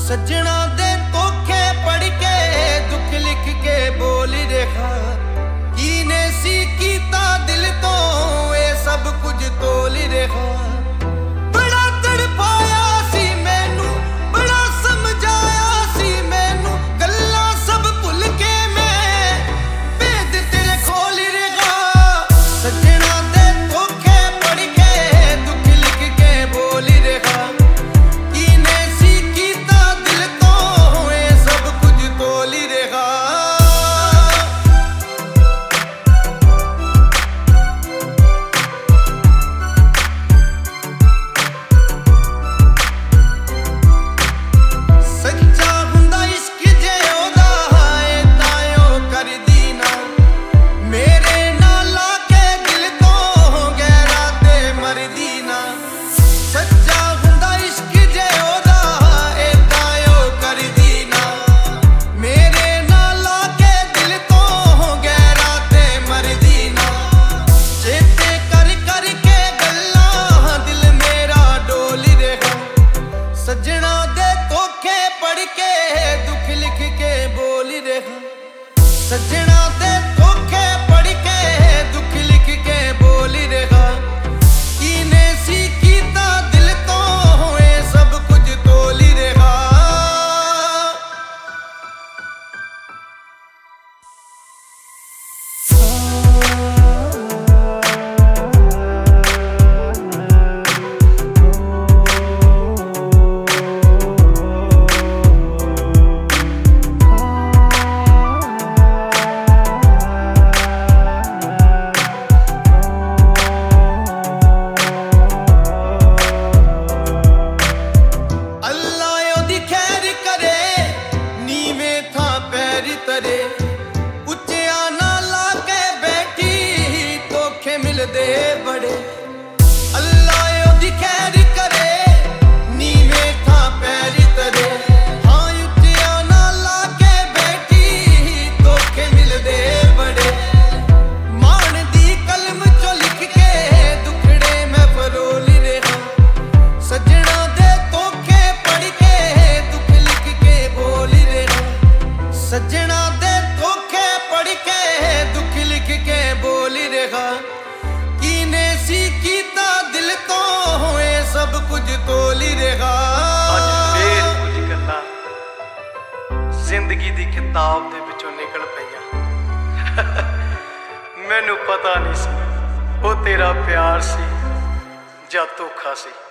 सज्जणा दे धोखे पढ़ के दुख लिख के बोली रेखा कीने सी कीता दिल तो ये सब कुछ तोली रेखा बड़ा तड़पाया सी मैनू बड़ा समझाया सी मैनू गल्ला सब भुल के मैं भेद तेरे खोली रेखा सज्जणा दे धोखे पढ़ के दुख लिख के बोली रेखा सज्जणा दे धोखे पढ़ के दुख लिख के बोली रेखा सज्जणा दे धोखे पढ़ के दुख लिख के बोली रेखा कीने सी कीता दिल तो होए सब कुछ तोली रेखा उच्चिया ना लाके बैठी धोखे मिलदे बड़े अल्लाह ओदी खैर करे नीवे था पैर तरे हाँ उच्चिया ना लाके बैठी धोखे मिलदे बड़े मान दी कलम चो लिख के दुखड़े मैं फरोली रेहा सज्जणा दे धोखे पढ़ के दुख लिख के बोली रेहा सज्जणा दे धोखे पढ़ के दुख लिख के बोली रेखा कीने सी कीता दिल तो होए सब कुछ तोली रेखा अज फिर कुछ गल्लां जिंदगी दी किताब दे विचों निकल पईयां मैनू पता नहीं सी वो तेरा प्यार सी जां धोखा सी।